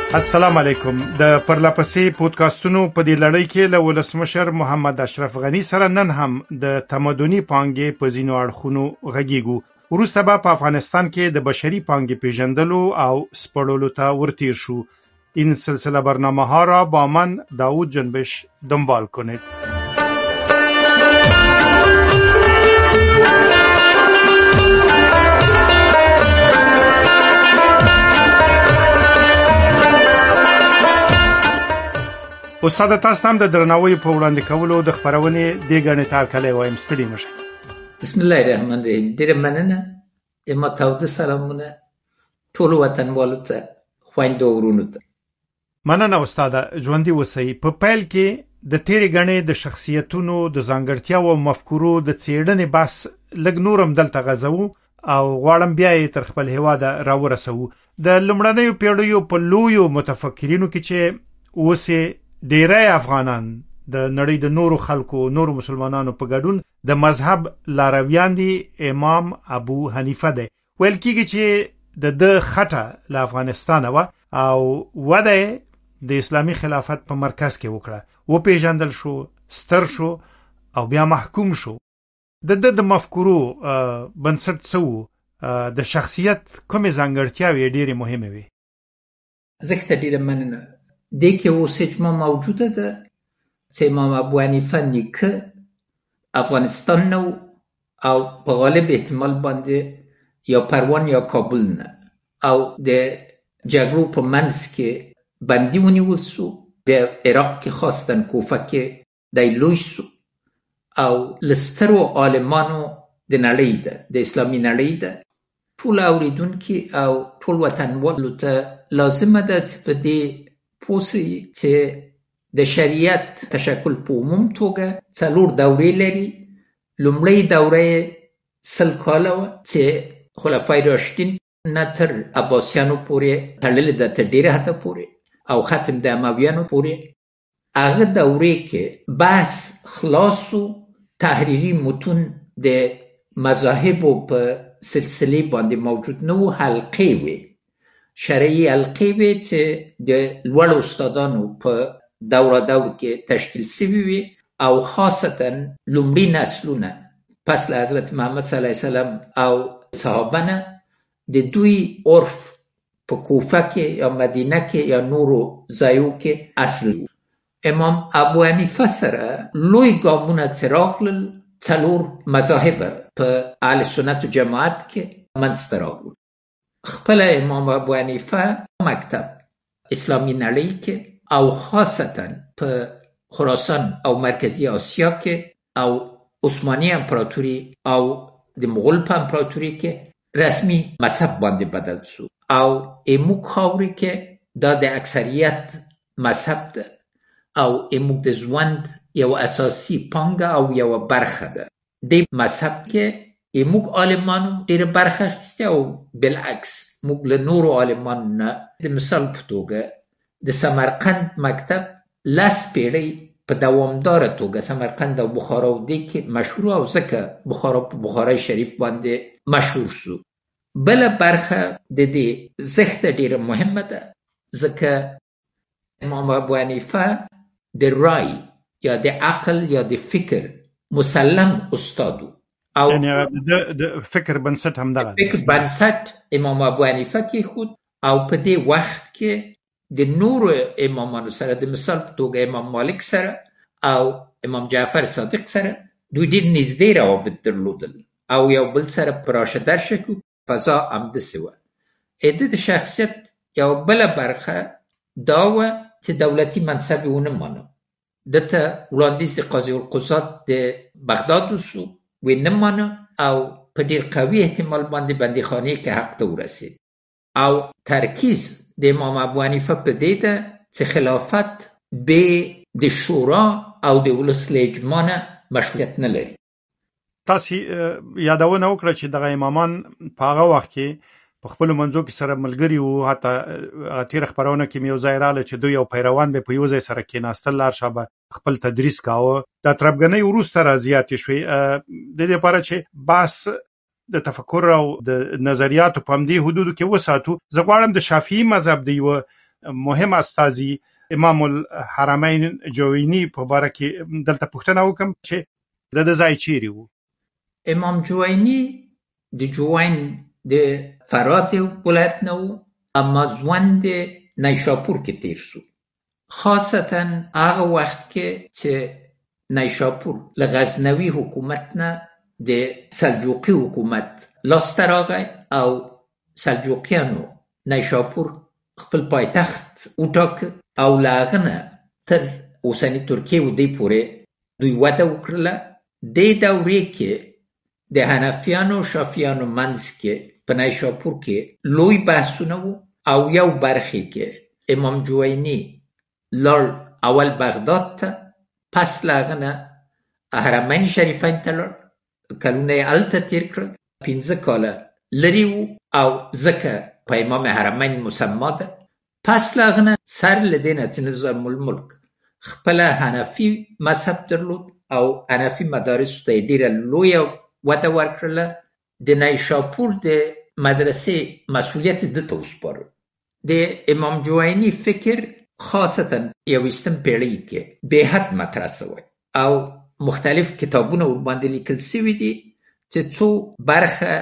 السلام علیکم. د پرلپسې پودکاسټونو په دې لړۍ کې له ولسمشر محمد اشرف غنی سره نن هم د تمدني پانګې په ځینو اړخونو غږیږو. وروسته به په افغانستان کې د بشري پانګې پیژندلو او سپړلو ته ورتیر شو. این سلسله برنامه ها را با من داود جنبش دنبال کنید. استاد تاسو هم د درناوي په وړاندې کولو د خبرونې د غنې تاکلې وایم ستړي مشه. بسم الله الرحمن الرحیم. ډیر مننه. اما تاسو سلامونه ټول وطنوالو ته خويندو ورونو ته. مننه استاد. ژوندۍ اوسئ. په پیل کې د تیرې غنې د شخصیتونو د ځانګړتیاو او مفکورو د څېړنې بس لګ نورم دلته غزو او غواړم بیا یې تر خپل هیواد راورسو. د لومړنیو پیړیو په لویو متفکرینو کې چې اوسه ډیری افغانان د نړۍ د نورو خلکو نورو مسلمانانو په ګډون د مذهب لارویان دي. امام ابو حنیفه دی. ویل کېږي چې د خټه له افغانستان او وده د اسلامي خلافت په مرکز کې وکړه. و پیژندل شو، ستر شو او بیا محکوم شو. د مفکورو بنسټ څه د شخصیت کومې ځانګړتیاوې ډېرې مهمه وي؟ زه ډېره مننه. دې کې اوس اجماع موجوده ده چې امام ابو حنیفه نیکه افغانستان نو او په غالب احتمال باندې یا پروان یا کابل نه او د جګړو په منځ کې بندي ونیول شو. بیا عراق کې خواستن کوفه کې دی لوی شو او لسترو عالمانو د نړۍ ده، د اسلامي نړۍ ده. ټول اوریدونکي او ټول وطنوالو ته لازمه ده چې په دې پوسی چې د شریعت تشکل په عموم توګه 4 دورې لري. لومړی دوره 100 کاله وه چې خلفای راشدین نه تر عباسیانو پورې تړلې ده، تر ډېره حده پورې، او ختم د امویانو پورې. هغه دوره کې بحث خلاصو تحریری متون د مذاهبو په سلسله باندې موجود نو، حلقې وي، شرعي حلقې وي چې د لوړو استادانو په دوره دور کې تشکیل شوي وي او خاصتا لومړي نسلونه پس له حضرت محمد صلی الله علیه وسلم او صحابه نه د دوی عرف په کوفه کې یا مدینه کې یا نورو ځایو کې اصل وي. امام ابو حنیفه سره لوی ګامونه چې راغلل 4 مذاهب په اهل سنت و جماعت کې منځته راغلل. خپل امام ابو حنیفه مکتب اسلامی نړۍ کې او خاصتا په خراسان او مرکزی آسیا کې او عثماني امپراتوري او د مغول په امپراتوري کې رسمي مذهب باندې بدل شو او ایموک خاوري کې دا د اکثریت مذهب ده او ایموک د ژوند یو اساسي پانګه او یو برخه ده. د مذهب کې ایموک عالمانو ډېره برخه اخیسته او بالعکس موږ له نورو عالمانو نه د مثال په توګه د سمرقند مکتب 10 پیړۍ په دوامداره توګه سمرقند او بخارا و دې کې مشهور او ځکه بخارا په بخارای شریف باندې مشهور شو. بله برخه د دې زښته ډېره مهمه ده ځکه امام ابو حنیفه د رای یا د عقل یا د فکر مسلم استادو او یعنی د فکر بنسټ هم دغه فکر بنسټ امام ابو حنیفه کې خود او په دې وخت کې د نورو امامانو سره د مثال په توګه امام مالک سره او امام جعفر صادق سره دوی ډېر نږدې روابط درلودل او یو بل سره په راشده شکو فضا همداسې وه. د شخصیت یو بله برخه دا وه چې دولتي منصب یې ونه مانه. دته وړاندیز د قاضي القضات د بغداد وشو، وی نه مانه او په ډېر قوي احتمال باندې بندیخانې کې حق ته ورسېد او ترکیز د امام ابو حنیفه په دې ده چې خلافت به د شورا او د ولس له اجماع نه مشروعیت نه لري. تاسو یادونه وکړه چې دغه امامان په هغه وخت کې په خپل منځو کې سره ملګری وو. حتی تیر خبرونه کې یو ځای رااله چې دوی یو پیروان به په یو ځای سره کېناستل، لار شابه خپل تدریس کاوه. د تربګنۍ وروسته راځيات شوې د دې لپاره چې باس د تفکر او د نظریاتو په همدې حدودو کې وساتو. زه غواړم د شافعي مذهب د یو مهم استازي امام الحرمین جوینی په باره کې دلته پوښتنه وکم چې د ځای چیرې وو. امام جوینی د جوین د فرات ولایت نه و، اما ژوند نیشاپور کې تیر شو، خاصتا هغه وخت کې چې نیشاپور له غزنوي حکومت نه د سلجوقي حکومت لاسته راغی او سلجوقیانو نیشاپور خپل پایتخت وټاکه او له هغه نه تر اوسني ترکیې و دې پورې دوی وده وکړله. دې دورې کې د حنفیانو شافیانو منځ کې په نیشاپور کې لوی بحثونه وو او یو برخې کې امام جوینی لاړ اول بغداد ته، پس له هغه نه حرمین شریفین ته لاړ، کلونه یې هلته تېر کړل، 15 کاله لرې وو او ځکه په امام حرمین مسما ده. پس له هغه نه سر له دې نه چې نظام الملک خپله حنفي مذهب درلود او حنفي مدارسو ته یې ډېره لویه وده ورکړله. د نیشاپور د مدرسې مسئولیت ده ته وسپارل. د امام جوینی فکر خاصتا 20 پیړۍ کې بې حد مطرح سوی او مختلف کتابونه ورباندې لیکل سوي دي چې څو برخه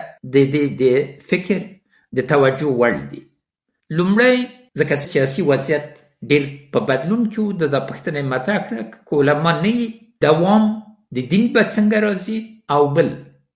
د فکر د توجه وړ دي. لومړی ځکه چې سیاسي وضعیت ډېر په بدلون کې و، د پوښتنه یې مطرح کړه که علما نه وي دوام د دین به څنګه راځي، او بل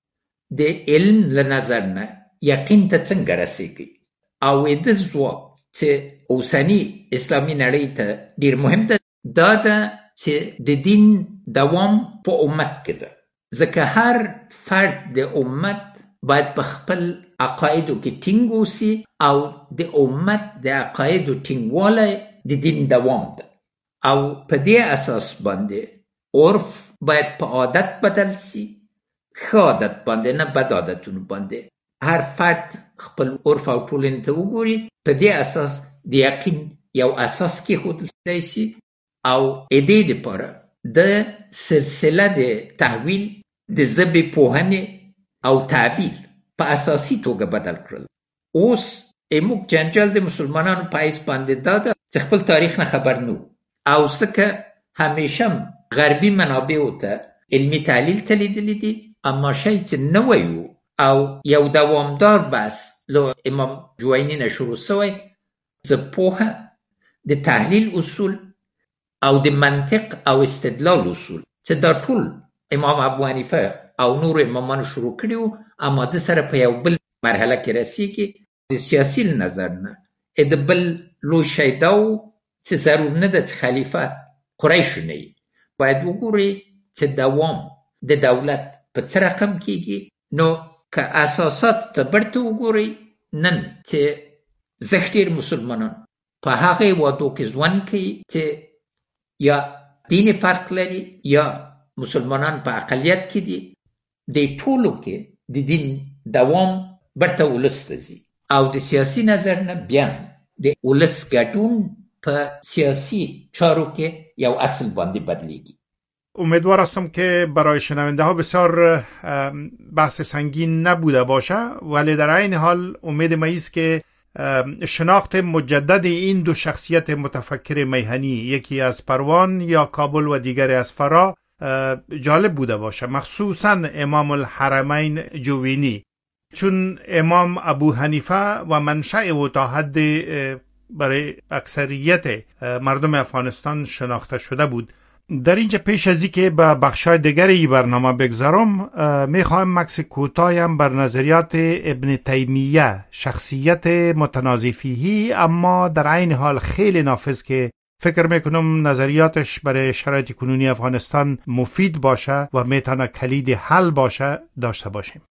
د علم له نظر نه یقین ته څنګه رسېږي. او د ځواب چې اوسني اسلامي نړۍ ته ډېر مهم ده دا ده چې د دین دوام په امت کې ده، ځکه هر فرد د امت باید په خپل عقایدو کې ټینګ اوسي او د امت د عقایدو ټینګوالی د دین دوام ده. او په دې اساس باندې عرف باید په عادت بدل سي، ښه عادت باندې نه بد عادتونو باندې. هر فرد خپل عرف او ټولنې ته وګوري، په دې اساس د یقین یو اساس کېښودلی سي او دې دپاره د سلسله د تحویل د ژبې پوهنې او تعبیر په اساسي توګه بدل کړل. اوس موږ جنجال د مسلمانانو په حیث باندې دا ده چې خپل تاریخ نه خبر نه او ځکه همیشه غربي منابعو ته علمي تحلیل ته لیدلی دي، اما شی چې نوی و او یو دوامدار بحث له امام جوینی نه شروع سوی د پوهه، د تحلیل اصول او د منطق او استدلال اصول چې دا ټول امام ابو حنیفه او نور امامان شروع کړي وو، اما د سره په یو بل مرحله کې رسیږي. د سیاسي نظر نه د بل لوی شی دا و چې ضرور نه ده چې خلیفه قریشو نه وي، باید وګوري چې دوام د دولت په څه رقم کېږي. نو که اساسات ته برته وګورئ، نن چې زښتیر مسلمانان په هغه هېوادو کې ژوند کوي چې یا دین فرق لري یا مسلمانان په اقلیت کې دي، د ټولو کې د دین دوام برته ولس ته ځي او د سیاسي نظر نه بیا د ولس ګډون په سیاسی چارو کې یو اصل باندې بدلیږي. امیدوار هستم که برای شنونده ها بسیار بحث سنگین نبوده باشه، ولی در این حال امید ما است که شناخت مجدد این دو شخصیت متفکر میهنی، یکی از پروان یا کابل و دیگری از فرا، جالب بوده باشه، مخصوصا امام الحرمین جوینی، چون امام ابو حنیفه و منشأ و تا حد برای اکثریت مردم افغانستان شناخته شده بود. در اینجا پیش از اینکه به بخشای دیگری برنامه بگذارم، میخواهم مکس کوتایم بر نظریات ابن تیمیه، شخصیت متنازع فیهی اما در عین حال خیلی نافذ که فکر میکنم نظریاتش برای شرایط کنونی افغانستان مفید باشه و میتونه کلید حل باشه داشته باشیم.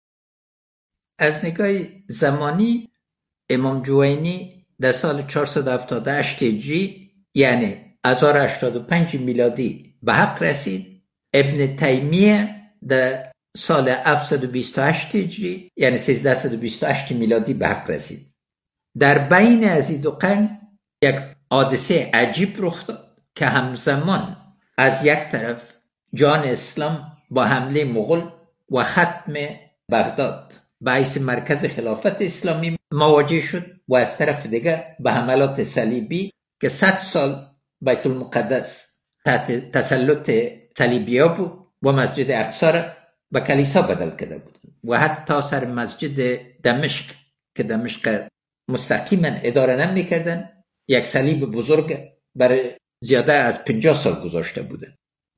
از نگاه زمانی امام جوینی در سال 478 هجری یعنی 1085 میلادی به حق رسید. ابن تیمیه در سال 728 هجری یعنی 1328 میلادی به حق رسید. در بین از این دو قرن یک حادثه عجیب رخ داد که همزمان از یک طرف جان اسلام با حمله مغول و ختم بغداد باعث مرکز خلافت اسلامی مواجه شد و از طرف دیگر به حملات صلیبی که 100 سال بیت المقدس تحت تسلط صلیبیا بود و مسجد اقصی را به کلیسا بدل کرده بود و حتی سر مسجد دمشق که دمشق مستقیما اداره نمی‌کردن یک صلیب بزرگ برای زیاده از 50 سال گذاشته بودن.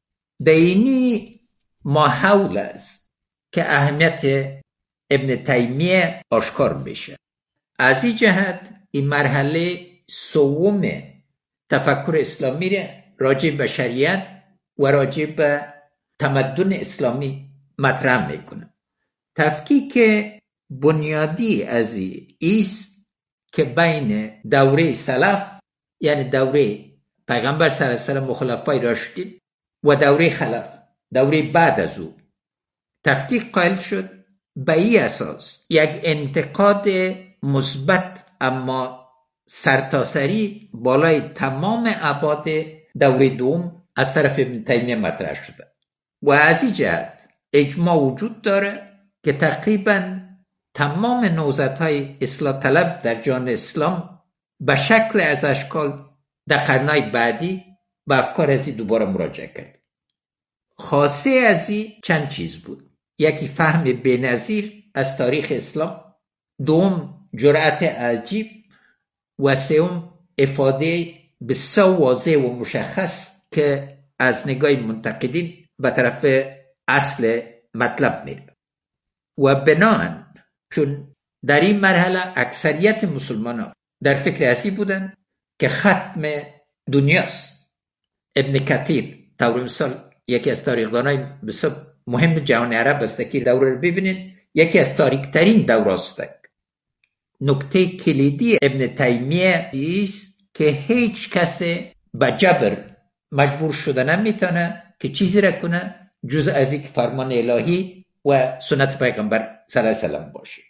دینی ماحول است که اهمیت ابن تیمیه آشکار میشه. از این جهت این مرحله سوم تفکر اسلامی را راجع به شریعت و راجع به تمدن اسلامی مطرح میکنه. تفکیک بنیادی از ایست که بین دوره سلف یعنی دوره پیغمبر صلی الله علیه و آله و خلفای راشدین و دوره خلف، دوره بعد از او، تفکیک قائل شد. به این اساس یک انتقاد مثبت اما سرتاسری بالای تمام ابعاد دوره دوم از طرف ابن تیمیه مطرح شده و از این جهت اجماع وجود داره که تقریبا تمام نهضت‌های اصلاح طلب در جهان اسلام به شکل از اشکال در قرنهای بعدی به افکار ازی دوباره مراجعه کرد. خاصه ازی چند چیز بود. یکی فهم بی‌نظیر از تاریخ اسلام، دوم جرأت عجیب و سوم افاده بسیار واضح و مشخص که از نگاه منتقدین به طرف اصل مطلب میره. و بناهن چون در این مرحله اکثریت مسلمانان در فکر ازی بودن که ختم دنیاست. ابن کثیر طور مثال یکی از تاریخدانای بسیار مهم جهان عرب است که دوره رو ببینین، یکی از تاریک ترین دوره است. نکته کلیدی ابن تیمیه است که هیچ کسی به جبر مجبور شده نمیتونه که چیزی را کنه جز از یک فرمان الهی و سنت پیغمبر صلی الله علیه و آله باشه.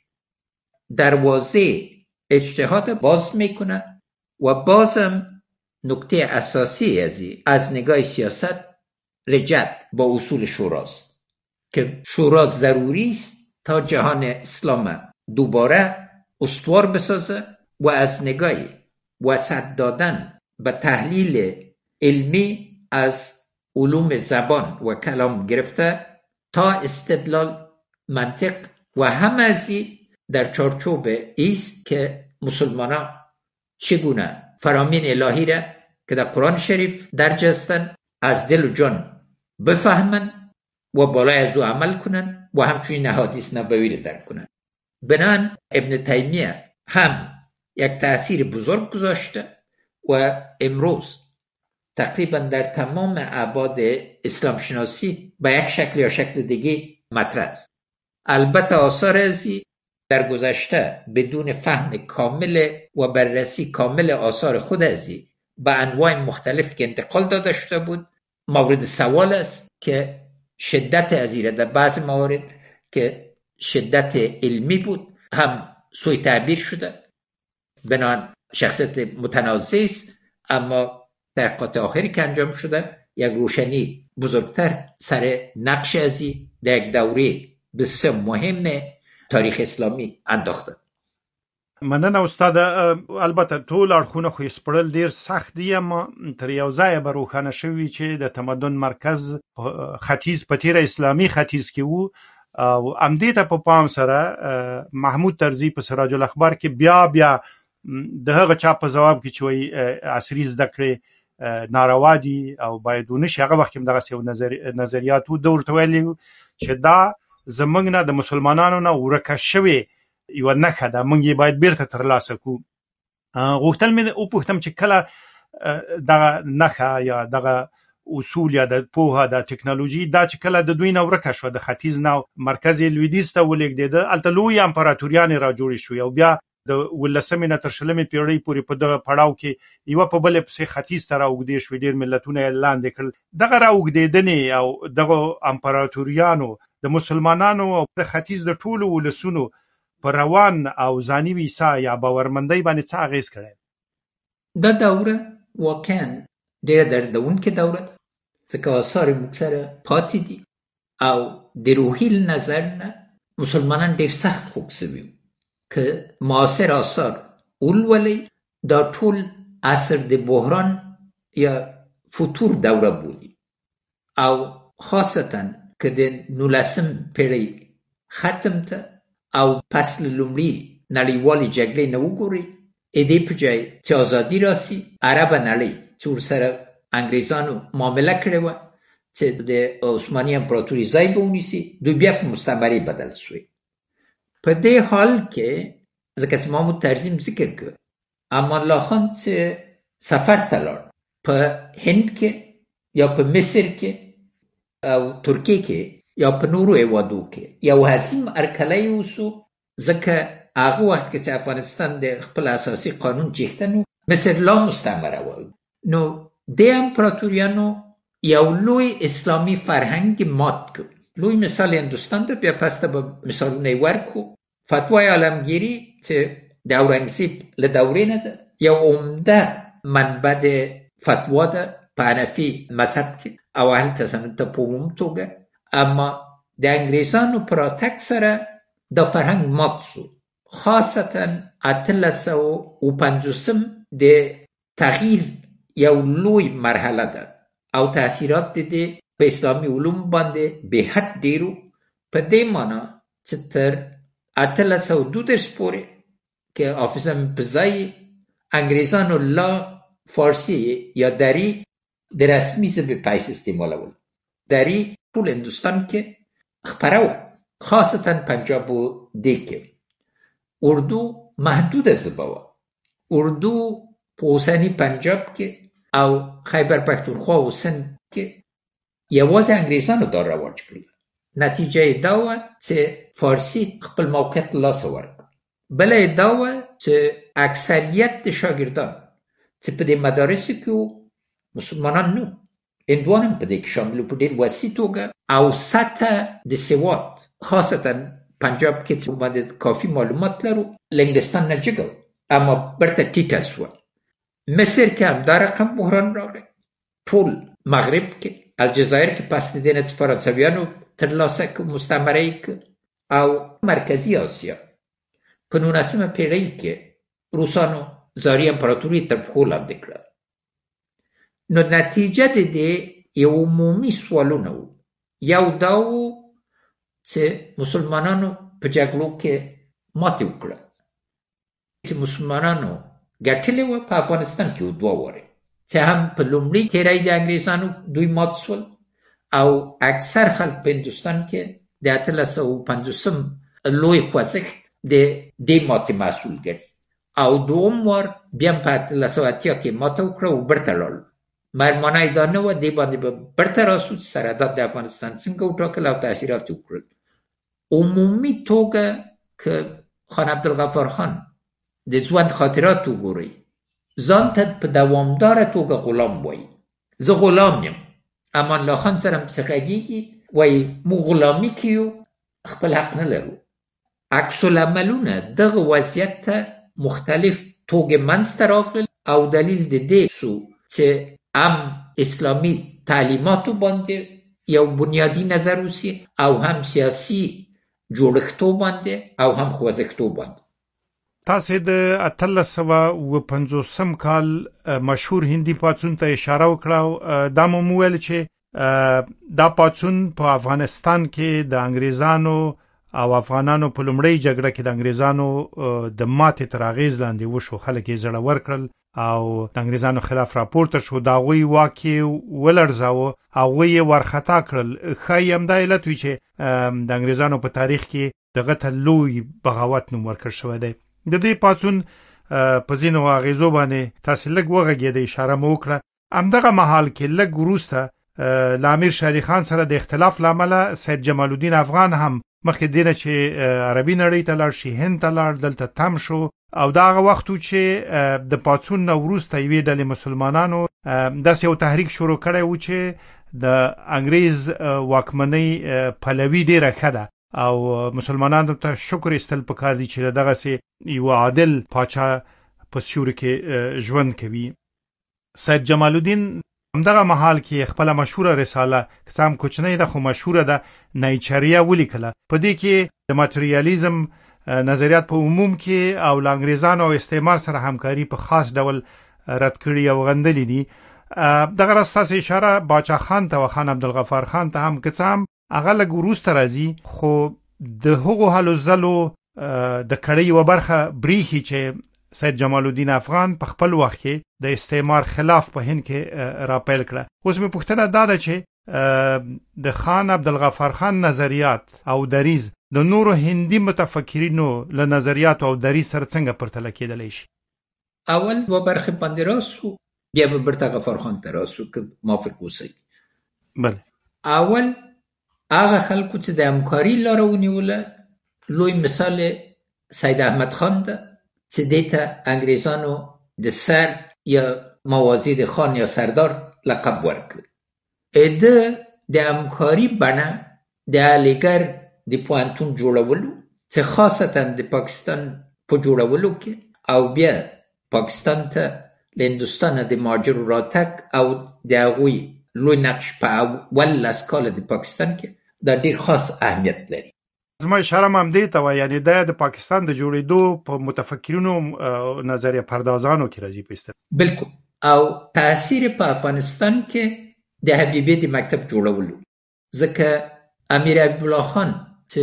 دروازه اجتهاد باز میکنه و بازم نکته اساسی از نگاه سیاست رجعت با اصول شوراست که شورا ضروری است تا جهان اسلام دوباره استوار بسازه و از نگاه وسط دادن به تحلیل علمی از علوم زبان و کلام گرفته تا استدلال، منطق و همه ازی در چارچوب ایست که مسلمانان چگونه فرامین الهی را که در قرآن شریف درج هستند از دل و جان بفهمن و بالای از او عمل کنن و همچنین احادیث نبوی را درک کنن. بنان ابن تیمیه هم یک تأثیر بزرگ گذاشته و امروز تقریبا در تمام ابعاد اسلام شناسی به یک شکل یا شکل دیگه مطرح است. البته آثار ازی در گذشته بدون فهم کامل و بررسی کامل آثار خود ازی به انواع مختلف که انتقال داده شده بود مورد سوال است که شدت ازی در بعض موارد که شدت علمی بود هم سوء تعبیر شده. بنان شخصیت متنازع است اما تحقیقات آخری که انجام شده یک روشنی بزرگتر سر نقش ازی در یک دوره بسیار مهم تاریخ اسلامی انداخته. مننه استاد. البته ټول اړخونه خو سپړل ډیر سخت دي اما تر یو ځای به روښانه شوي چې د تمدن مرکز ختیځ په تیره اسلامي ختیځ کې وو او همدې ته په پام سره محمود طرزي په سراج الاخبار کې بیا د هغه چا په ځواب کې چې وایي عصري زده کړې ناروا دي او باید ونشي، هغه وخت کې دغسې یو نظریات و. ده ورته ویلي چې دا زموږ نه د مسلمانانو نه ورکه شوې یوه نښه ده، موږ یې باید بیرته ترلاسه کړو. غوښتل مې وپوښتم چې کله دغه نښه یا دغه اصول یا د پوهه د ټکنالوژي دا چې کله د دوی نه ورکه شوه، د ختیځ نه مرکز یې لویدیځ ته ولېږدېده، هلته لویې امپراتوریانې را جوړې شوې او بیا د 19مې نه تر 20مې پیړۍ پورې په دغه پړاو کې یوه په بلې پسې ختیځ ته راوږدې شوې، ډېر ملتونه یې لاندې کړل. دغه راوږدېدنې او دغه امپراتوریانو د مسلمانانو او د ختیځ د ټولو ولسونو په روان او ځاني ویسا یا باورمندۍ باندې څه اغېز کړی؟ دا دوره واقعا ډېره دردونکې دوره ده ځکه آثار موږ سره پاتې دي او د روحي نظر نه مسلمانان ډېر سخت خوږ سوي که معاصر آثار ولولئ دا ټول عصر د بحران یا فتور دوره بودی او خاصتا که د 19 پیړۍ ختم ته او فصل لومړي نړیوالې جګړې نه وګوري، دې په ځای چې ازادي راسي، عربه نړۍ چې ورسره انګریزانو معامله کړې وه چې د عثماني امپراتوري ځای به ونیسي، دوی بیا په مستعمرې بدل شوی. په دې حال کې ځکه چې محمود طرزي ذکر کړ، امان الله خان چې سفر ته لاړ، په هند کې یا په مصر کې او ترکیه کې یا په نورو هیوادو کې یو حسیم ارکلی اوسو، ځکه هغه وخت کې چې افغانستان د خپل اساسي قانون چیښتنو مصر لا مستعمره و. نو د امپراتوریانو یو لوی اسلامي فرهنګ مات کړ. لوی مثال هندوستان ته، بیا پس ته به مثالونه ورکو. فتوای عالمگیری چې د اورنګزیب له دورې نه ده، یو عمده منبع د فتوا ده په حنفي مذهب کې او اهل تسنن ته په عموم توګه، اما د انګریزانو په راتګ سره دا فرهنګ مات شو. خاصتا 1850 د تغییر یو لوی مرحله ده او تاثیرات د په اسلامي علوم باندې به حد ډیرو، په دې معنی چې تر 1832 پورې کې حافظم په ځای انګریزانو لا فارسی یا دری د رسمي ژبې په حیث استعمالول. دری ټول هندوستان کې خپره وه، خاصتا پنجاب و دې کې. اردو محدود ژبه وه. اردو په اوسني پنجاب کې او خیبر پښتونخوا او سند کې یوازې انګریزانو دا رواج کړل. نتیجه دا وه چې فارسی خپل موقعیت له لاسه ورکړ. بله دا وه چې اکثریت د شاګردان چې په دې مدارسو کې مسلمانان نو، هندوان هم په دې کې شامل په ډېر وسیع توګه، او سطح د سواد خاصتا پنجاب کې چې باندې کافي معلومات لرو له انګلستان نه جګه، اما برته ټیټه سوه. مصر کې هم دا رقم بحران راغی. ټول مغرب کې، الجزایر کې پس د دې نه چې فرانسویانو ترلاسه کړ، مستعمره یې کړ، او مرکزي آسیا په 19مه پیړۍ کې روسانو زاری امپراتوري تر پښو لاندې کړه. نو نتیجه د دې یو عمومي سوالونه وو. یو دا وو چې مسلمانانو په جګړو کې ماتې وکړه، چې مسلمانانو ګټلې وه په افغانستان کې دوه وارې، چې هم په لومړي تېرۍ د انګریزانو دوی مات سول او اکثر خلک په هندوستان کې د 1850 لوی خوځښت د دې ماتې مسؤل ګڼي، او دوم وار بیا په 1880 کې ماته وکړه او برته لاړل. مرمانه یې دا نه وه، دې باندې به برته راسو چې سرحدات د افغانستان څنګه وټاکل او تاثیرات یې وکړل. عمومي توګه که خان عبدالغفار خان د ژوند خاطرات وګورئ، ځان ته په دوامداره توګه غلام وایي. زه غلام یم. امان الله خان سره هم څه غږېږي، وایي موږ غلامي کې یو، خپل حق نه لرو. عکس العملونه دغه وضعیت ته مختلف توګې منځته راغلل او دلیل د دې شو چې هم اسلامي تعلیماتو باندې یو بنیادی نظر اوسي او هم سیاسي جوړښتو باندې او هم خوځښتو باندې. تاسو د 1850 کال مشهور هندي پاڅون ته اشاره وکړه. دا مو ویل چې دا پاڅون په افغانستان کې د انګریزانو او افغانانو په لومړی جګړه کې د انګریزانو د ماتې تر اغېز لاندې وشو. خلک یې زړه ورکړل او د انګریزانو خلاف راپورته شو. د هغوی واک یې ولړزاوه، هغوی یې ورخطا کړل. ښایي همدا علت وي چې د انګریزانو په تاریخ کې دغه ته لوی بغاوت نوم ورکړل شوی دی. د دې پاڅون په ځینو اغېزو باندې تاسې لږ وغږېدئ، اشاره مو وکړه. همدغه مهال کې لږ وروسته له امیر شېر علي خان سره د اختلاف له امله سید جمال الدین افغان هم مخکې دې نه چې عربي نړۍ ته لاړ شي، هند ته لاړ، دلته تم شو. او دا هغه وخت و چې د پاڅون نه وروسته یوې ډلې مسلمانانو داسې یو تحریک شروع کړی و چې د انګریز واکمنۍ پلوي ډېره ښه ده او مسلمانانو ته شکر ایستل پکار دي چې دغسې یو عادل پاچا په سیوري کې ژوند کوي. سید جمال الدین همدغه مهال کې خپل مشهوره رساله که څه هم کوچنۍ ده خو مشهوره ده، نیچریه ولیکله. په دې کې د ماتریالیزم نظریات په عموم کې او له انګریزانو او استعمار سره همکاري په خاص ډول رد کړي او غندلي دي. دغه راستاسې اشاره باچا خان ته او خان عبدالغفار خان ته هم که څه هم هغه لږ وروسته راځي، خو د هغو هلو ځلو د کړۍ یوه برخه بریښي چې سید جمال الدین افغان په خپل وخت کې د استعمار خلاف په هند کې راپیل کړه. اوس مې پوښتنه دا ده چې د خان عبدالغفار خان نظریات او دریز د نورو هندي متفکرینو له نظریات او دریز سره څنګه پرتله کېدلی شي؟ اول و برخه باندې راسو، بیا به برته غفار خان ته راسو که موافق اوسئ. بله. اول هغه خلکو چې د همکاري لاره ونیوله، لوی مثال سید احمد خان ده چې دې ته انګریزانو د سر یا موازی خان یا سردار لقب ورکړ. ده د همکاري بڼه د علیګړ د پوهنتون جوړولو چې خاصتا د پاکستان په جوړولو کې او بیا پاکستان ته له هندوستانه د مهاجرو راتګ او د هغوی لوی نقش په اول لس کاله د پاکستان کې دا ډېر خاص اهمیت لري. زما اشاره هم دې ته وایي، یعنې دا د پاکستان د جوړېدو په متفکرینو نظریه پردازانو کې راځي په اصطلاح. بالکل. او تاثیر په افغانستان کې د حبیبې د مکتب جوړولو، ځکه امیر حبیب الله خان چې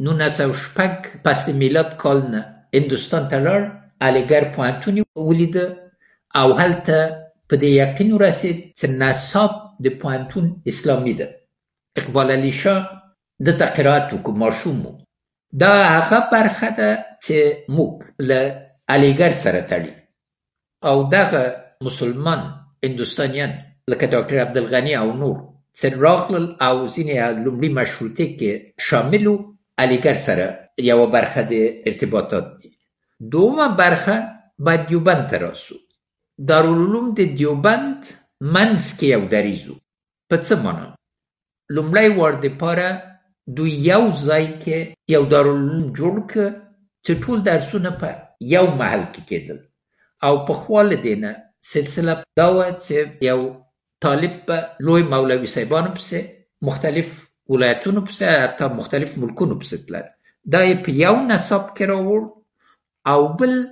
1906 پس د میلاد کال نه هندوستان ته لاړ، علیګړ پوهنتون ولیده او هلته په دې یقین ورسید چې نصاب د پوهنتون اسلامي ده. اقبال علی شاه دته قرائت وکړو، ماشوم و. دا هغه برخه ده چې موږ له علیګړ سره تړي او دغه مسلمان هندوستانیان لکه ډاکټر عبدالغني او نور چې راغلل او ځینې لومړي مشروطې کې شامل وو، علیګړ سره یوه برخه د ارتباطات دي. دومه برخه باید دیوبند ته راسو. دارالعلوم د دیوبند منځ کې یو دریځ و. په څه معنا؟ لومړی وار دپاره دوی یو ځای کې یو دارالعلوم جوړ کړ چې ټول درسونه په یو محل کې کېدل او په خوا له دې نه سلسله دا وه چې یو طالب به لوی مولوي صاحبانو پسې مختلف ولایتونو پسې حتی مختلف ملکونو پسې تلل. دا یې په یو نصاب کې راوړ او بل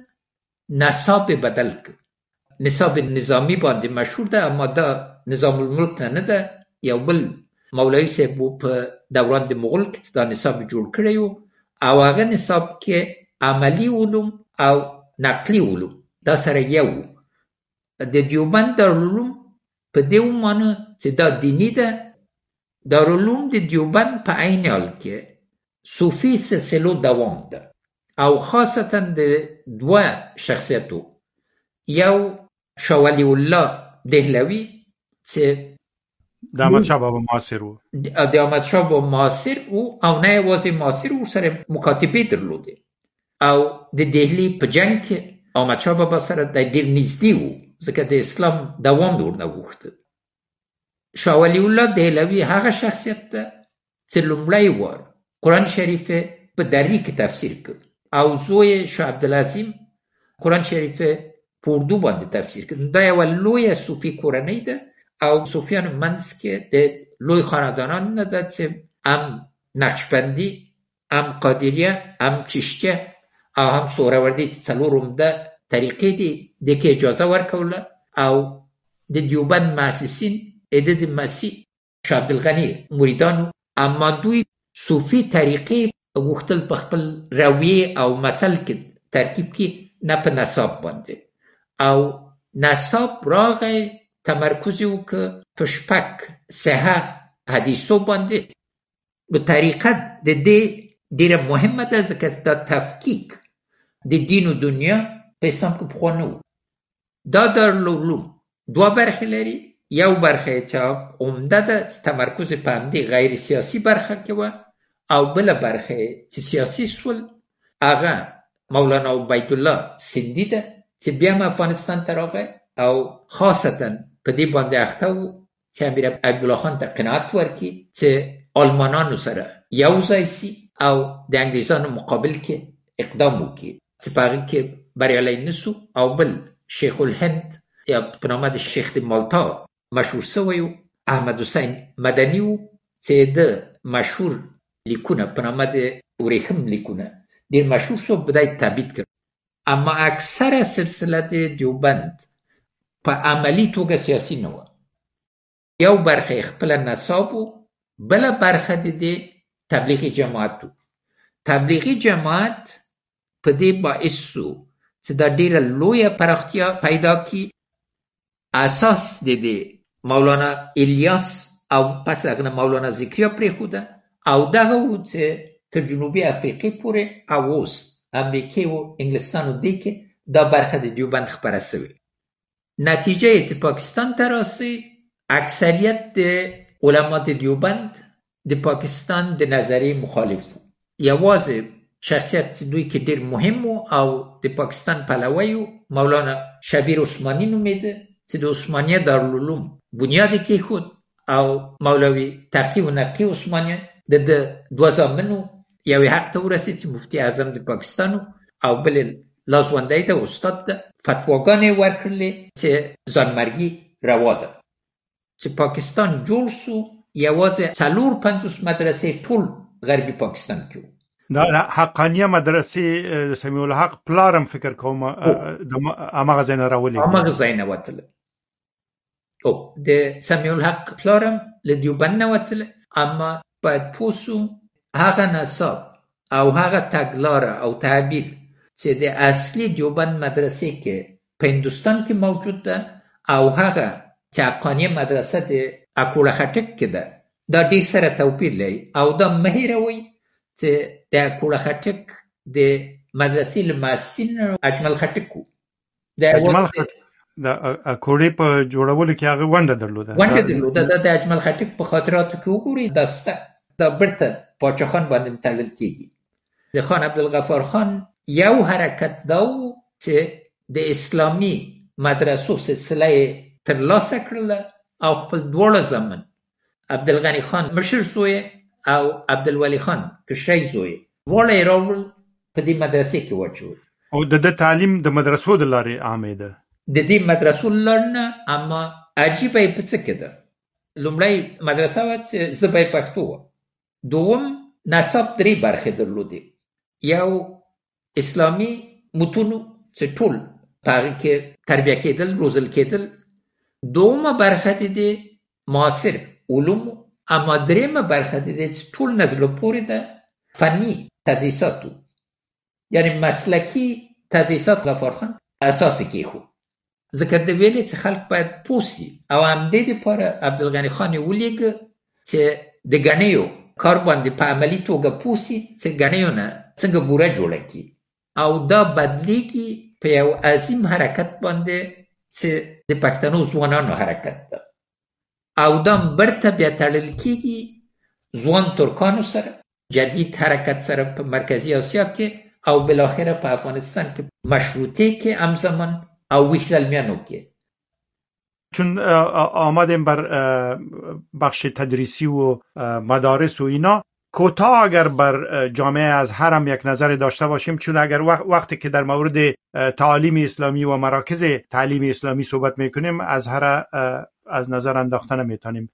نصاب بدل کړ. نصاب نظامی باندې مشهور ده، اما دا نظام الملک نه ده. یو بل مولوی صاحب په دوران د مغول کې دا نصاب جوړ کړی و او هغه نصاب کې عملی علوم او نقلی علوم دا سره یو. د دیوبند دارالعلوم په دې معنی چې دا دینی ده. دارالعلوم د دیوبند په عین حال کې صوفي سلسلو دوام ده او خاصتا د دوه شخصیتو، یو شاه ولی الله دهلوي چې د احمدشاه بابا معاصر و، د احمدشاه بابا معاصر و او نه یوازې معاصر و، سره مکاتبې درلودې او د دهلي په جنګ کې احمدشاه بابا سره د ډېر نږدې و ځکه د اسلام دوام یې ورنه غوښته. شاه ولی الله دهلوي هغه شخصیت ده چې لومړی وار قرآن شریف په دري کې تفسیر کړ او زوی شاه عبدالعظیم قرآن شریف په اردو باندې تفسیر کړ. دا یوه لویه صوفي کورنۍ ده او صوفیانو منځ کې د لوی خاندانانو نه ده چې هم نقشبندي، هم قادریه، هم چشتیه او هم سهروردي چې څلور عمده طریقې دي. دې کې اجازه ورکوله او د دیوبند مؤسسین د مسیح شاه عبدالغني مریدانو، اما دوی صوفي طریقې غوښتل په خپل رویې او مثل کې ترکیب کې، نه په نصاب باندې. او نصاب راغی تمرکز وکړ په شپږ صحه حدیثو باندې. په طریقه د دې ډېره مهمه ده ځکه دا تفکیک د دین او دنیا په اسلام کې پخوا نه و. دا دارالعلوم دوه برخې لري. یو برخه چې عمده ده تمرکز په همدې غیر سیاسي برخه کې وه او بله برخه چې سیاسي سول هغه مولانا عبیدالله سندي ده چې بیا هم افغانستان ته راغی او خاصتا په دې باندې اخته و چې امیر حبیب الله خان ته قناعت ورکړي چې آلمانانو سره یو ځای سي او د انګریزانو مقابل کې اقدام وکړي چې په هغې کې بریالی نه سو. او بل شیخ الهند یا په نامه د شیخ د مالتا مشهور سوی و، احمد حسین مدني و چې د مشهور لیکونه په نامه د ورېښم لیکونه ډېر مشهور شو، بدای تبعید کړ. اما اکثر سلسله د دیوبند په عملی توګه سیاسي نه وه. یو برخه خپل نصاب و، بله برخه د تبلیغي جماعت و. تبلیغي جماعت په دې باعث شو چې دا ډیره لویه پراختیا پیدا کی. اساس د مولانا الیاس او پس هغه مولانا ذکریا پرېښوده او دغه و چې تر جنوبي افریقې پورې او اوس امریکې و انګلستان و دې کې دا برخه د دیوبند خپره سوې. نتیجه یې چې پاکستان ته راسي، اکثریت د علما د دیوبند د پاکستان د نظریې مخالف و. یوازې شخصیت چې دوی کې ډېر مهم و او د پاکستان پلوی و مولانا شبیر عثماني نومېده چې د عثمانیه دارالعلوم بنیاد یې کېښود او مولوي تقی و نقي عثمانیه د دوه زامنو یو حق ته ورسېد چې مفتي اعظم د پاکستان او بل لازوندی ده، استاد ده. فتواګانې یې ورکړلې چې ځانمرګي روا ده. چې پاکستان جوړ سو یوازې 450 مدرسې ټول غربي پاکستان کې و. دا حقانیه مدرسې سمیع الحق پلارم فکر کوم د هغه ځای نه راولي، هغه ځای نه وتله. او د سمیع الحق پلارم له دیوبند نه وتله، اما باید پوه سو هغه نصاب او هغه تګلاره او تعبیر چې د اصلي دیوبند مدرسې کې په هندوستان کې موجود ده او هغه چې حقانیه مدرسه د اکوړه خټک کې ده، دا ډېر سره توپیر لري. او دا مه هېروئ چې د اکوړه خټک د مدرسې له محصلین اجمل خټک و. د اکوړې په جوړولو کې هغه ونډه درلوده. دا د اجمل خټک په خاطراتو کې وګورئ. دا بیرته پاچا خان باندې تړل کېږي. د خان عبدالغفار خان یو حرکت دا و چې د اسلامي مدرسو سلسله ترلاسه کړله او خپل دواړه زامن عبدالغني خان مشر زوی او عبدالولي خان کشري زوی دواړه یې راوړل په دې مدرسې کې واچول. او د تعلیم د مدرسو د لارې عامې ده، د دې مدرسو لار نه. اما عجیبه یې په څه کې ده؟ لومړی مدرسه وه چې ژبه یې پښتو وه. دوم نصاب 3 برخې درلودې. یو اسلامي متونو چې ټول په هغې کې تربیه کېدل، روزل کېدل. دومه برخه د معاصر علومو. اما درېمه برخه د ټول نه زړه پورې ده فني تدریساتو، یعنی مسلکي تدریسات. غفار خان اساس یې کېښود ځکه د ویلې چې خلک باید پوه سي او همدې دپاره عبدالغني خان یې ولېږه چې د ګنیو کار باندې په عملي توګه پوه سي چې ګنیو نه څنګه بوره جوړه کړي. او دا بدلېږي په یو عظیم حرکت باندې چې د پښتنو ځوانانو حرکت ده. او دا برته بیا تړل کېږي ځوان ترکانو سره، جدید حرکت سره په مرکزي اسیا کې او بالاخره په افغانستان کې مشروطه کې همزمان او ویښ زلمیانو کې. چون آمدیم بر بخش تدریسی و مدارس و اینا، کوتاه اگر بر جامعه ازهر هم یک نظر داشته باشیم، چون اگر وقتی که در مورد تعالیم اسلامی و مراکز تعلیم اسلامی صحبت میکنیم، ازهر از نظر انداخته نمیتونیم.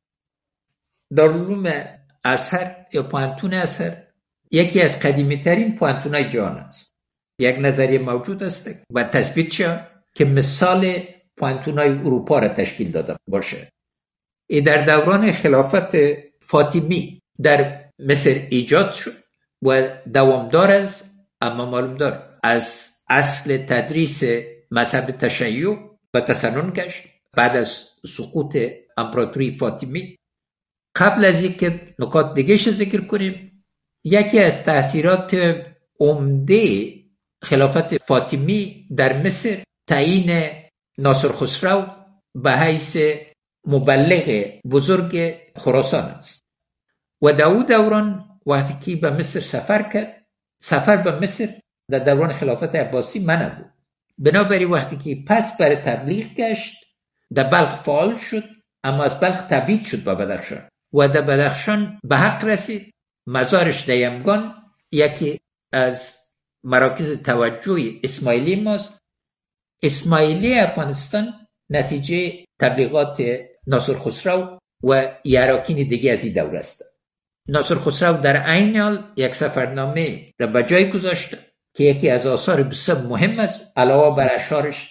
دارالعلوم ازهر یا پوهنتون ازهر یکی از قدیمی ترین پوهنتون‌های جهان است. یک نظریه موجود است و تثبیت شد که مثال پوهنتون‌های اروپا را تشکیل داده باشه. ای در دوران خلافت فاطمی در مصر ایجاد شد و دوامدار است، اما معلوم دار از اصل تدریس مذهب تشیع و تسنن گشت بعد از سقوط امپراتوری فاطمی. قبل از اینکه نکات دیگه‌اش ذکر کنیم، یکی از تأثیرات عمده خلافت فاطمی در مصر تعیین ناصر خسرو به حیث مبلغ بزرگ خراسان است. و دوران وقتی که به مصر سفر کرد، سفر به مصر در دوران خلافت عباسی منع بود. بنابراین وقتی که پس برای تبلیغ گشت، در بلخ فعال شد، اما از بلخ تبعید شد به بدخشان و در بدخشان به حق رسید. مزارش دیمگان یکی از مراکز توجه اسماعیلی ماست. اسماعیلی افغانستان نتیجه تبلیغات ناصر خسرو و یراکین دیگه از این دوره است. ناصر خسرو در عین حال یک سفرنامه را به جای گذاشت که یکی از آثار بسیار مهم است، علاوه بر اشعارش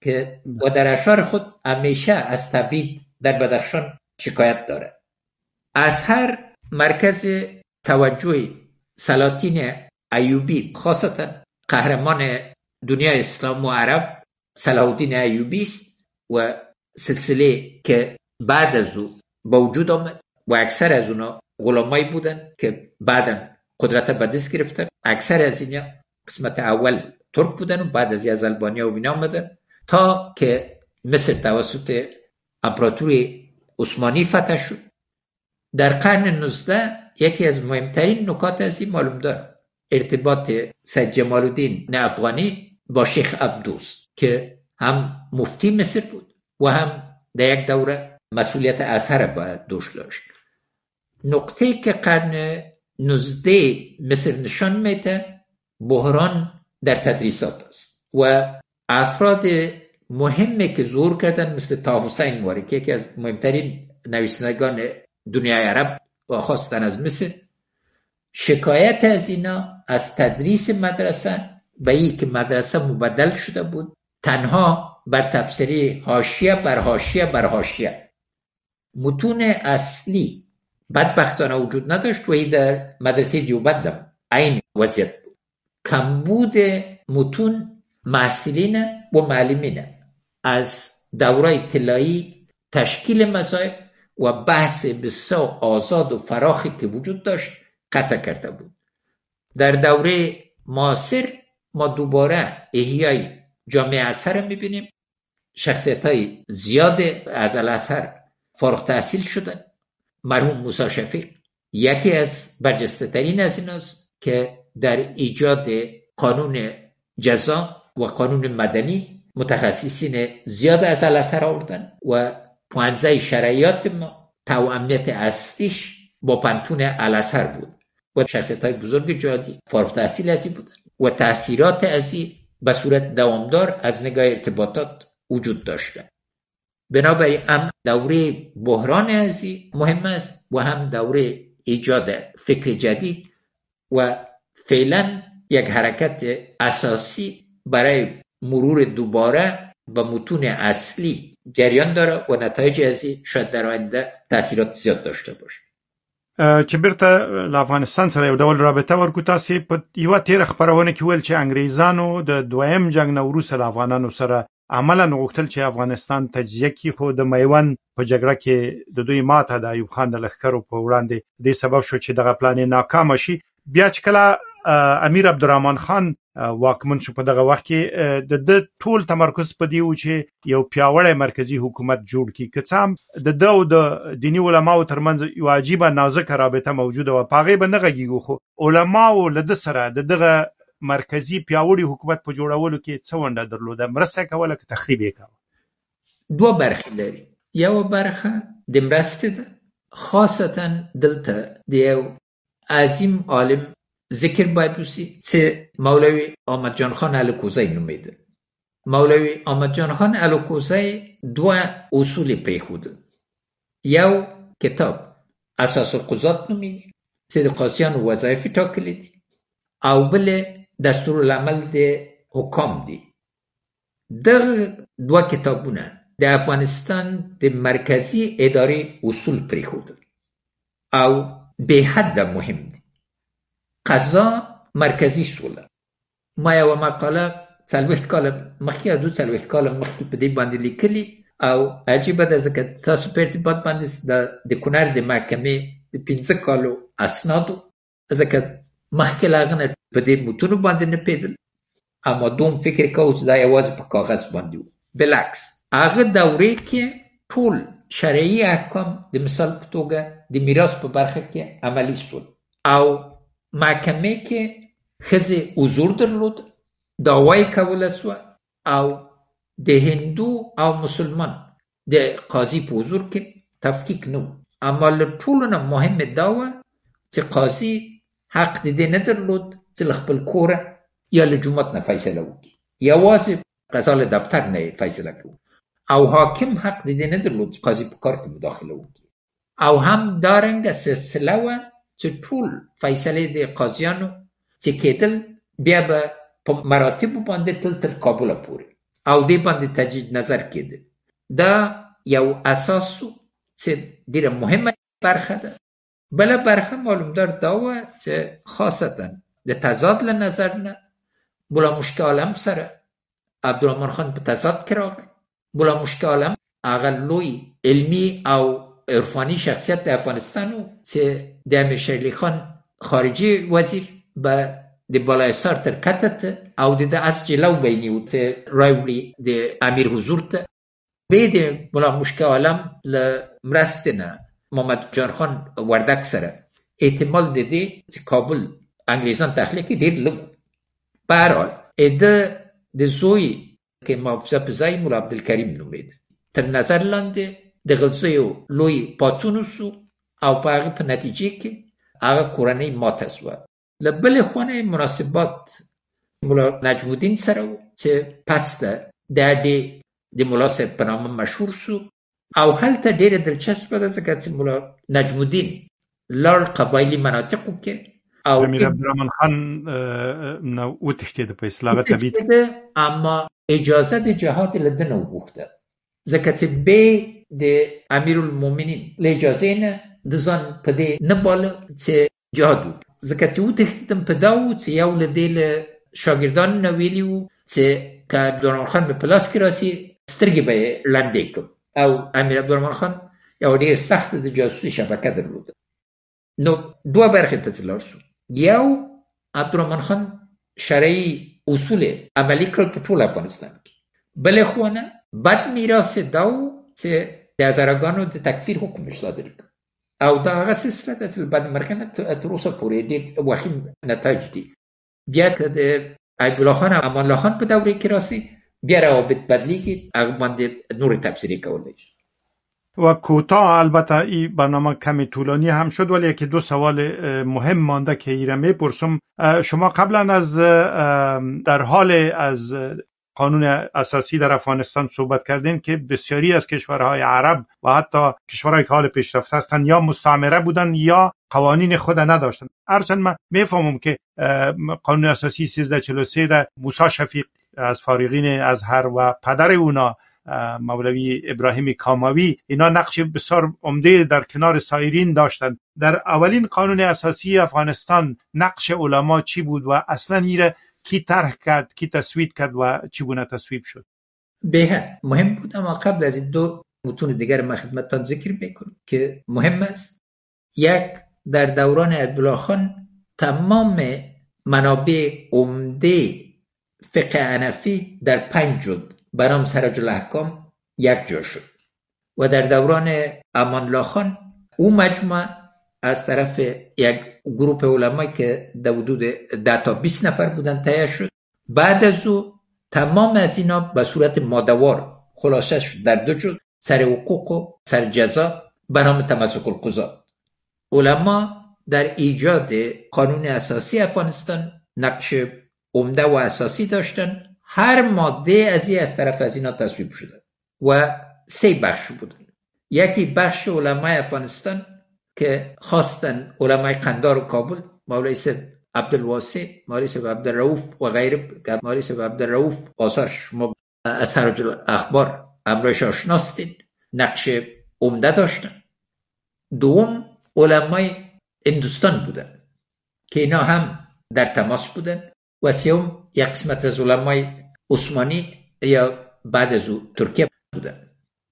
که و در اشعار خود همیشه از تبعید در بدخشان شکایت دارد. ازهر مرکز توجه سلاطین ایوبی، خاصتا قهرمان دنیا اسلام و عرب صلاح الدین ایوبی است و سلسله که بعد از او با وجود آمد و اکثر از اونا غلامایی بودن که بعدا قدرت به دست گرفتن. اکثر از اینا قسمت اول ترک بودن و بعد از البانیا و اینا آمدن تا که مصر توسط امپراتوری عثمانی فتح شد. در قرن 19 یکی از مهمترین نکات از این معلوم دار ارتباط سید جمال الدین افغانی با شیخ عبدوس که هم مفتی مصر بود و هم در یک دوره مسئولیت ازهر باید دوش داشت. نقطه که قرن 19 مصر نشان میده بحران در تدریسات است و افراد مهمی که ظهور کردن مثل طه حسین واری که یکی از مهمترین نویسندگان دنیای عرب و خاصتا از مصر، شکایت از اینا از تدریس مدرسه به این که مدرسه مبدل شده بود تنها بر تفسیری حاشیه بر حاشیه بر حاشیه. متون اصلی بدبختانه وجود نداشت و این در مدرسه دیوبند این وضعیت بود. کمبود متون محصلین و معلمین از دوره طلایی تشکیل مذاهب و بحث بسیار آزاد و فراخی که وجود داشت قطع کرده بود. در دوره معاصر ما دوباره احیای جامعه ازهر میبینیم. شخصیت های زیاد از الازهر فارغ التحصیل شدن. مرحوم موسی شفیق یکی از برجسته ترین از ایناست که در ایجاد قانون جزا و قانون مدنی متخصصین زیاد از الازهر آوردن و پانزه شرعیات ما توأمیت اصلیش با پنتون الازهر بود و شخصیت های بزرگ جهادی فارغ التحصیل از این بودن و تأثیرات از این به صورت دوامدار از نگاه ارتباطات وجود داشتن. بنابراین هم دوره بحران ازی مهم است و هم دوره ایجاد فکر جدید و فعلا یک حرکت اساسی برای مرور دوباره به متون اصلی جریان داره و نتایج ازی شاید در آینده تاثیرات زیاد داشته باشه. چې بیرته له افغانستان سره یو ډول رابطه ورکو، تاسې په یوه تېره خپرونه کې ویل چې انګریزانو د دویم جنګ نه وروسته له افغانانو سره عملاً غوښتل چې افغانستان تجزیه کړي، خو د میوند په جګړه کې د دوی ماته د ایوب خان د لښکرو په وړاندې دې سبب شو چې دغه پلان یې ناکامه شي. بیا چې کله امیر عبدالرحمن خان واکمن شو په دغه وخت کې د ټول تمرکز په دی و چې یو پیاوړی مرکزی حکومت جوړ کړي. که څه هم د ده او د دیني علماو ترمنځ یو عجیبه نازکه رابطه موجوده وه، په هغې به نه غږېږو، خو علماو له ده سره د دغه مرکزی پیاوړي حکومت په جوړولو کې څه ونډه درلوده؟ مرسته کوله که تخریب یې کوه؟ دوه برخې لري. یو برخه د مرستې ده، خاصتا دلته د یو عظیم عالم ذکر باید وسی چې مولوی احمد جان خان الکوزی نومیده. مولوی احمد جان خان الکوزی دوه اصول پریښوده. یو کتاب اساس القضات نومیده چې د قاضیانو وظایف ټاکلي دي، او بل دستورالعمل د حکام دي. دغه دوه کتابونه د افغانستان د مرکزی اداري اصول پریښودل او به حد مهم دي. قضا مرکزی سوله. ما یو مقاله 40 کال مخکې او 40 کال مخکې په دې باندې لیکلي او عجیبه ده ځکه تاسو په ارتباط باندې د کونړ د محکمې د 15 کالو اسنادو ځکه مخکې لاغنه په دې متونو باندې نه پیدل، اما دوم فکر کوو چې دا یوازې په کاغذ باندې و. بالعکس هغه دوره کې ټول شرعي احکام د مثال په توګه د میراث په برخه کې عملی شول او محکمه کې ښځې حضور درلود، دعوی کوله سوه او د هندو او مسلمان د قاضي په حضور کې تفکیک نه و. اما له ټولو نه مهمه دا وه چې قاضي حق د دې نه درلود چې له خپل کوره یا له جومات نه فیصله وکړي، یوازې قضا له دفتر نه فیصله کوي، او حاکم حق د دې نه درلود چې قاضي په کار کې مداخله وکړي. او هم دارنګه سلسله وه چې ټول فیصله د قاضیانو چې کېدل بیا به په مراتبو باندې تل تر کابل پورې او دې باندې تجدید نظر کېده. دا یو اساسو چې ډیره مهمه برخه ده. بله برخه معلومدار دا وه چې خاصتا د تضاد له نظر نه مولا مشک عالم سره عبدالرحمن خان په تضاد کې راغی. مولا مشک عالم هغه لوی علمی او عرفانی شخصیت د افغانستان و چې د امیر علی خان خارجي وزیر به د بالاحصار تر کته او د اس جلو بینیو ته راوړي د امیر حضور ته. به د مولا مشک عالم له مرستې نه محمد جان خان وردک سره احتمال د دې چې کابل انګریزان تخلیه کې ډېر لږ. په هر حال د زوی کې محافظه په ځای مولا عبدالکریم نومېده تر نظر لاندې د غلزیو لوی پاڅون وسو او په هغه په نتیجه کې هغه کورنۍ ماته سوه. له بلې خونې مناسبات مولا نجم الدین سره و چې پس د اډې د ملا صاحب په نامه مشهور سو او هلته ډېره دلچسپه ده ځکه چې مولا نجم الدین لاړ قبایلي مناطقو کې او امیر عبدالرحمن خان نو وتښتېده په اصلاح طبیعي، اما اجازه د جهاد له ده نه وغوښته ځکه چې بې د امیرالمؤمنین له اجازې نه د ځان په دې نه باله چې جهاد وکړي. ځکه چې وتښتېدم په دا و چې یو له دې له شاګردانو نه ویلي وو چې که عبدالرحمن خان مې په لاس کې راسي سترګې به یې لندې کړم. او امیر عبدالرحمن خان یو ډېر سخته د جاسوسي شبکه درلوده. نو دوه برخې ته چې لاړ شو. یو عبدالرحمن خان شرعي اصول عملي کړل په ټول افغانستان کې. بلې خونه بد میراث دا و چې د هزارهګانو د تکفیر حکم یې صادر کړ او دا هغه سلسله ده چې بد مرګ نه تر اوسه پورې ډېر وخیم نتایج دي. بیا که د ایب الله خان او امان الله خان په دوره کې راسي بیا روابط بدلیږي، هغه باندې نور تفسیری کولی شي. و کوتاه البته این برنامه کمی طولانی هم شد ولی یکی دو سوال مهم مانده که ایره میپرسم. شما قبلا از در حال از قانون اساسی در افغانستان صحبت کردین که بسیاری از کشورهای عرب و حتی کشورهای که حال پیشرفته هستند یا مستعمره بودن یا قوانین خود نداشتن. هرچند من میفهمم که قانون اساسی 1343 را موسی شفیق از فارغین ازهر و پدر اونا مولوی ابراهیم کاموی اینا نقش بسیار عمده در کنار سایرین داشتند. در اولین قانون اساسی افغانستان نقش علما چی بود و اصلا ایره کی طرح کرد، کی تصویب کرد و چگونه تصویب شد؟ به مهم بود. اما قبل از این دو متون دیگر ما خدمتتان ذکر میکنم که مهم است. یک، در دوران عبدالله خان تمام منابع عمده فقه حنفی در 5 جلد برام سراج الاحکام یک جا شد و در دوران امان الله خان او مجموعه از طرف یک گروه علمایی که در حدود 10 تا 20 نفر بودن تهیه شد. بعد از او تمام از اینا به صورت ماده‌وار خلاصه شد در 2 جلد، سر حقوق و سر جزا به نام تمسک القضات. علما در ایجاد قانون اساسی افغانستان نقش عمده و اساسی داشتن. هر ماده از طرف از اینا تصویب شده و 3 بخش بودن. یکی بخش علمای افغانستان که خواستن علمای قندار و کابل، مولوی صاحب عبدالواسع، مولوی صاحب عبدالرؤوف و غیره. مولوی صاحب عبدالرؤوف آثار شما از سراج الاخبار امروز آشناستین، نقش عمده داشتن. دوم علمای هندوستان بودن که اینا هم در تماس بودن. و سوم یک قسمت از علمای عثمانی یا بعد از او ترکیه بودن.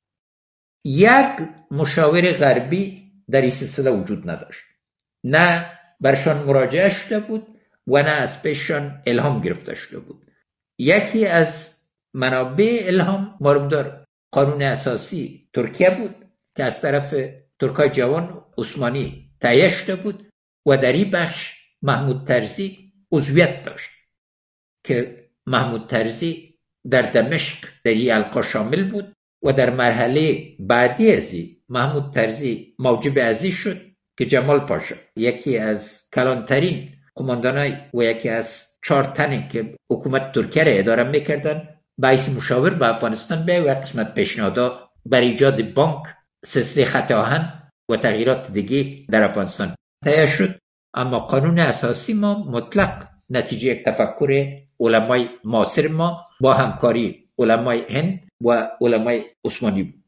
یک مشاور غربی در این سلسله وجود نداشت. نه برشان مراجعه شده بود و نه از پیششان الهام گرفته شده بود. یکی از منابع الهام معلومدار قانون اساسی ترکیه بود که از طرف ترکای جوان عثمانی تهیه شده بود و در این بخش محمود طرزی عضویت داشت که محمود طرزی در دمشق در این حلقه شامل بود و در مرحله بعدی از محمود طرزی موجب ازی شد که جمال پاشا، یکی از کلانترین قماندانای و یکی از 4 تنی که حکومت ترکیه را اداره میکردن، باعث مشاور به افغانستان بیاید و قسمت پیشنهادها بر ایجاد بانک، سلسله خط آهن و تغییرات دیگه در افغانستان تهیه شد. اما قانون اساسی ما مطلق نتیجه یک تفکر علمای معاصر ما با همکاری علمای هند و علمای عثمانی بود.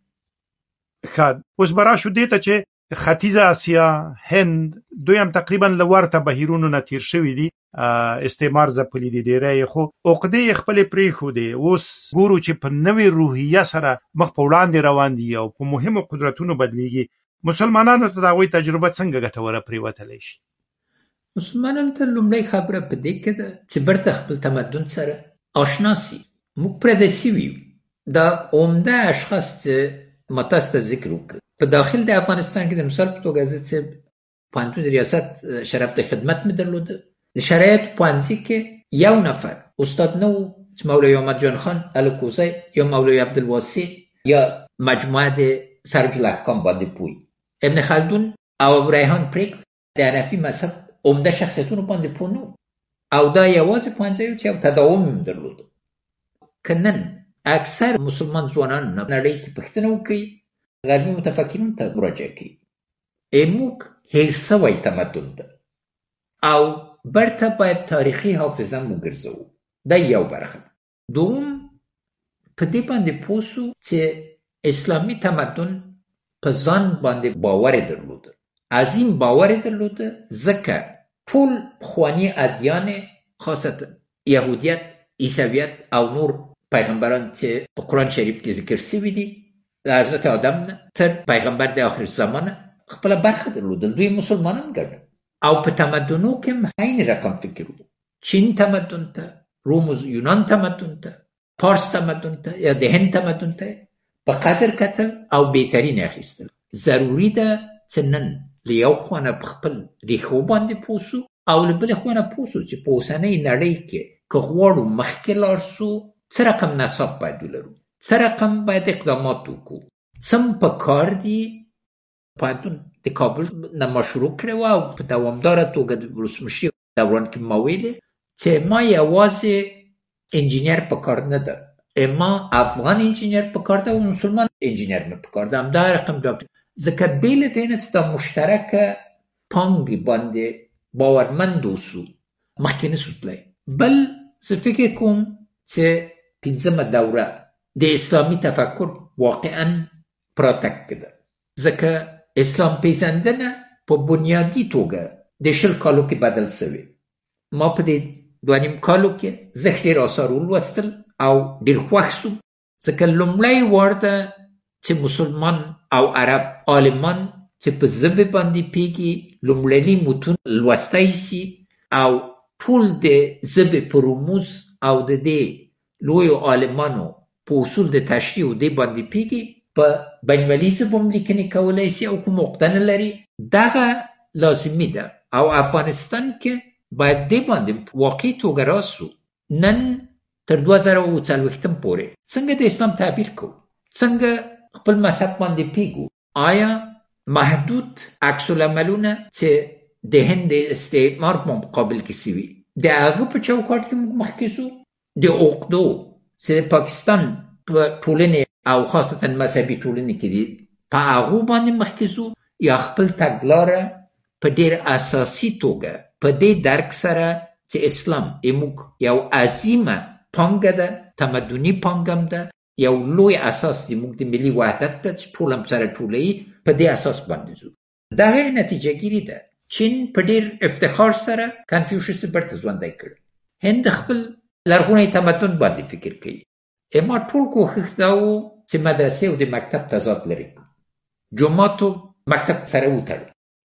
خاد اوس براشو دیته چې ختیځه اسیا هند دوی هم تقریبا لورته بهیرونو نه تیر شوي دي استعمار ځپلي دي ډیری خو عقدې خپلې پرېښودې اوس ګورو چې په نوې روحیه سره مخ په وړاندې روان دي او په مهمو قدرتونو بدلیږي. مسلمانانو ته د هغوی تجربه څنګه ګټوره پرېوتلی شي؟ مسلمانانو ته لومړی خبره په دې کې ده چې بیرته خپل تمدن سره آشنا سي. موږ پردي سوي یو. دا عمده اشخاص چې ما تاسو ته ذکر وکړ په داخل د افغانستان کې د مثال په توګه زه چې پوهنتون ریاست شرف د خدمت مې درلوده، د شرایط پوهنځي کې یو نفر استاد نه و چې مولوي احمد جان خان الکوزی یا مولوي عبدالواسع یا مجموعه د سرج الاحکام باندې پوی. ابن خلدون او ریحان پریک د حنفي مذهب عمده شخصیتونو باندې پوه نه او دا یوازې پوهنځی و چې یو تداوم یې درلوده. که نن اکثر مسلمان ځوانان نړۍ کې پوښتنه وکړي غربي متفکرینو ته مراجعه کوي. موږ هیر سوی تمدن ده او برته باید تاریخي حافظه مو ګرځو. دا یو برخه ده. دوم په دې باندې پوه سو چې اسلامي تمدن په ځان باندې باور درلوده، عظیم باور درلوده، ځکه ټول پخواني ادیان خاصتا یهودیت، عیسویت او نور پیغمبران چې په قرآن شریف کې ذکر شوي دي د حضرت آدم نه تر پیغمبر د آخر زمان خپله برخه درلودل. دوی مسلمانان ګڼل او په تمدنو کې هم عین رقم فکر و. چین تمدن ته، روم و یونان تمدن ته، پارس تمدن ته یا د هند تمدن ته په قدر کتل او بهترین اخیستل. ضروري ده چې نن له یو خوانه په خپل ریښو باندې پوه سو او له بلې خوانه پوه سو چې په اوسنۍ نړۍ کې که غواړو مخکې لاړ سو څه رقم نصاب باید ولرو، څه رقم باید اقدامات وکړو، څه په کار دي. پوهنتون د کابل نه ما شروع کړې وه او په دوامداره توګه د ولسمشر دوران کې ما ویلې چې ما یوازې انجینر په کار نه ده، ما افغان انجینر په کار ده او مسلمان انجینر مې په کار ده. همدا رقم ډاکټر، ځکه بې له دې نه چې دا مشترکه پانګې باندې باورمند اوسو مخکې نسو تللی. بل زه فکر کوم چې پنځمه دوره د اسلامي تفکر واقعا پراتک ده، ځکه اسلام پیژندنه په بنیادی توګه د 20 کالو کې بدل شوی. ما په دې 2.5 کالو کې زه ډېر آثار ولوستل او ډېر خوښ شوم، ځکه لومړی وار ده چې مسلمان او عرب عالمان چې په ژبې باندې پوهېږي لومړني متون لوستی شي او ټول د ژبې په رموز او د دې لویو عالمانو په اصول د تشریح او دې باندې پوهېږي، په بینالمللي ژبو هم لیکنې کولی شي او کوم عقده نه لري. دغه لازمي ده او افغانستان کې باید دې باندې واقعي توګه راسو. نن تر 2040 پورې څنګه د اسلام تعبیر کوو، څنګه خپل مذهب باندې پیږو؟ آیا محدود عکس العملونه چې د هند استعمار په مقابل کې سوي د هغه په چوکاټ کې موږ مخکې ځو؟ د عقدو چې د پاکستان په ټولنې او خاصتا مذهبي ټولنې کې دي په هغو باندې مخکې ځو، یا خپل تګلاره په ډېر اساسي توګه په دې درک سره چې اسلام موږ یو عظیمه پانګه ده، تمدني پانګه هم ده، یو لوی اساس دی موږ د ملي وحدت ته چې ټول هم سره ټولوي، په دې اساس باندې ځو. دغه نتیجه ګیري ده. چین په ډېر افتخار سره کنفیوشس بیرته ژوندی کړ. هند خپل لرغونی تمدن باندې فکر کوي. ما ټول کوښښ دا و چې مدرسې او د مکتب تضاد لرې کړو، جومات او مکتب سره وتړو.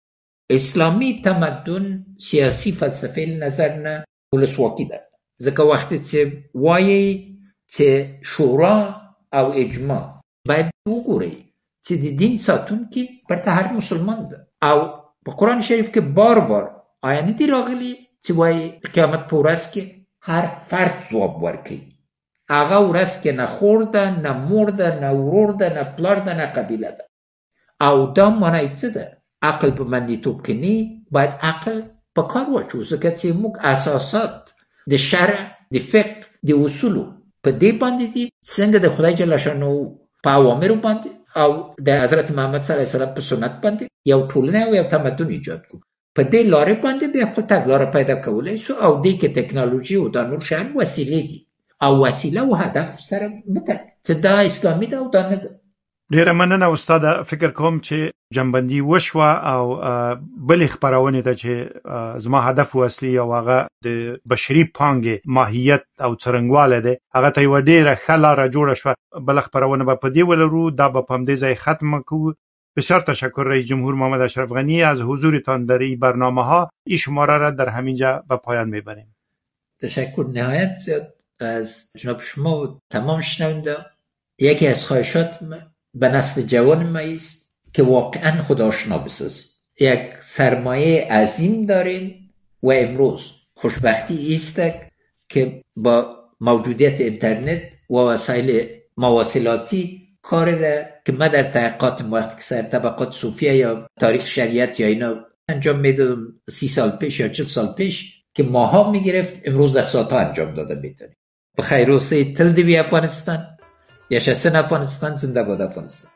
اسلامي تمدن سیاسي فلسفې له نظر نه ولسواکي ده، ځکه وخت چې وایي چې شورا او اجماع باید وګورئ چې د دین ساتونکي پرته هر مسلمان ده او په قرآن شریف کې بار بار آیا نه دي راغلي چې وایي قیامت په ورځ کې هر فرد ځواب ورکوي. هغه ورځ کې نه خور ده، نه مور ده، نه ورور ده، نه پلار ده، نه قبیله ده. او دا معنی څه ده؟ عقل په منډیتوب کې نه، باید عقل په کار واچو، ځکه چې موږ اساسات د شرع، د فقه، د اصولو په دې باندې دي، څنګه د خدای جل شانه په اوامرو باندې او د حضرت محمد صلی الله علیه وسلم په سنت باندې یو ټولنه او یو تمدن ایجاد کړو. په دې لارې باندې بیا خپل تګلاره پیدا کولی شو او دې کې ټکنالوژي او دا نور شیان وسیلې دي. او وسیله و هدف سره متل چې دا اسلامي ده او دا نه ده. ډیره مننه استاد. فکر کوم چې جنبندي وشوه او بلې خبرونه ته چې زما هدف اصلي او هغه د بشري پانګې ماهیت او څرنګواله ده هغه ته یو ډیره خلاره جوړه شو. بل خبرونه به په دې ولرو دا به په دې ځای ختم کوو. بسیار تشکر رئیس جمهور محمد اشرف غنی از حضورتان در این برنامه‌ها. این شماره را در همینجا به پایان میبریم. تشکر نهایت زیاد از جناب شما و تمام شنونده. یکی از خواهشات به نسل جوان ما است که واقعا خداشنا بساز. یک سرمایه عظیم دارین و امروز خوشبختی است که با موجودیت اینترنت و وسایل مواصلاتی کار را که ما در تحقیقات وقتی که سر طبقات صوفیه یا تاریخ شریعت یا اینا انجام میدادم 30 سال پیش یا 40 سال پیش که ماها میگرفت، امروز در ساعتها انجام داده میتونی. بخیر و سید تل دوی افغانستان. یشسن افغانستان. زنده باد افغانستان.